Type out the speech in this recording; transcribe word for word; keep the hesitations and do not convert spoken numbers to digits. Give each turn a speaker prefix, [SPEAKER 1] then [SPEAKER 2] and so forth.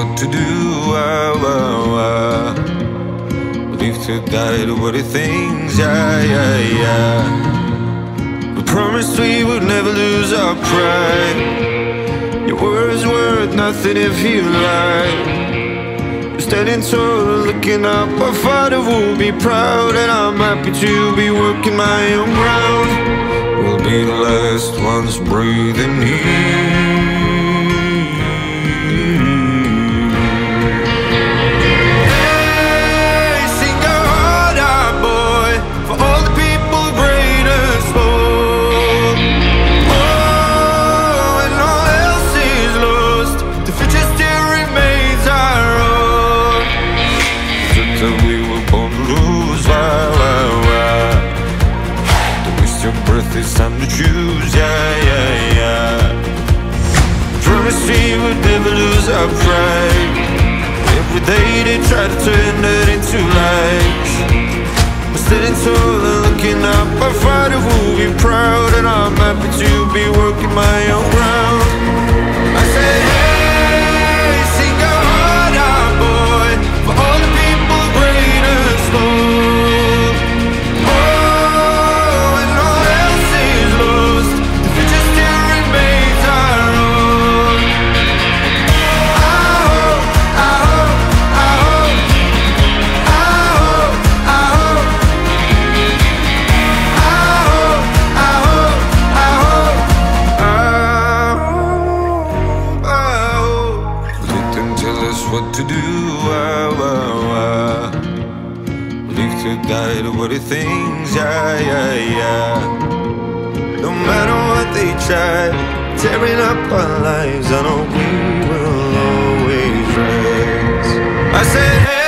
[SPEAKER 1] what to do. Ah, ah, ah. Live to die to what it thinks. Yeah, yeah, yeah. We promised we would never lose our pride. Your words worth nothing if you lie. We're standing tall, looking up. Our father will be proud, and I'm happy to be working my own ground. We'll be the last ones breathing here. It's time to choose, yeah, yeah, yeah. Promise we would never lose our pride. Every day they try to turn that into lies. We're standing tall and looking up. Our father will be proud, and I'm happy to be working my own ground. I said, hey, sing your heart out, boy, for all the people great and small. What to do, ah, ah, ah. Live to die to what it thinks, yeah, yeah, yeah. No matter what they try, tearing up our lives, I know we will always rise. I said, hey.